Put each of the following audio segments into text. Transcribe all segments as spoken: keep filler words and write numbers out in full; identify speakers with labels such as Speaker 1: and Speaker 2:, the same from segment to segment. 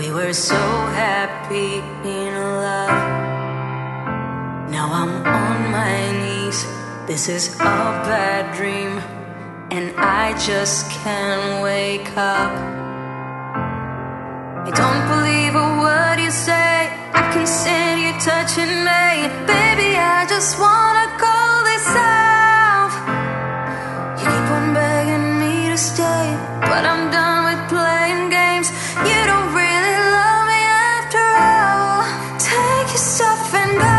Speaker 1: We were so happy in love. Now I'm on my knees. This is a bad dream, and I just can't wake up. I don't believe a word you say. I can sense you touching me. Baby, I just wanna call this out. You keep on begging me to stay, but I'm done with playing games. You don't really love me after all. Take your stuff and go.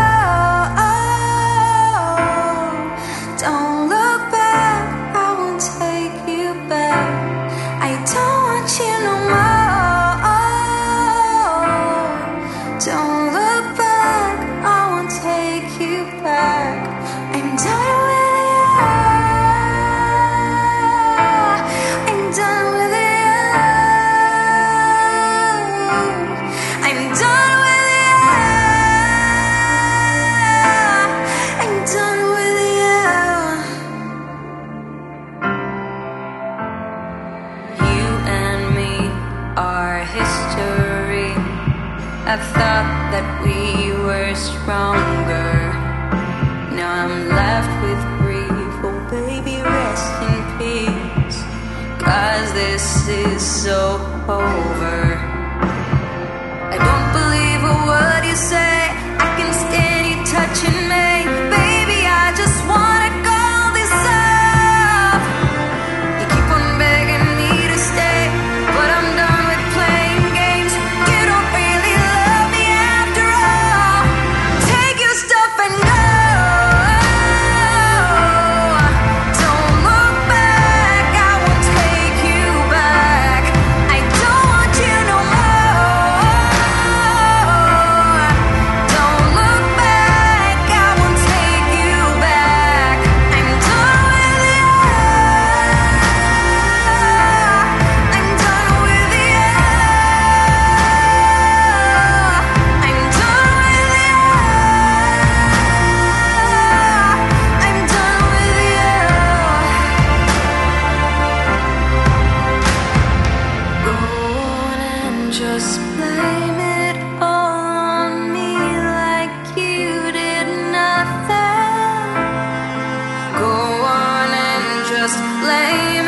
Speaker 1: Don't look back, I won't take you back. I don't want you no more. Don't look back, I won't take you back. I'm done with you. I'm done with you. I'm done with you. I'm done with you. You and me are history. I thought that we were stronger. Now I'm left with grief. Oh baby, rest in peace, 'cause this is so over. I don't believe a word you say. I can stand you touching me. Baby, I just wanna call this up. You keep on begging me to stay, but I'm done with playing games. You don't really love me after all. Take your stuff and go. Don't look back, I won't take you back. I don't want you no more. Don't look back, I won't take you back. I'm done with you. I'm done with you. I'm done with you. I'm done with you. Go on and just blame it all on me like you did nothing. Go on and just blame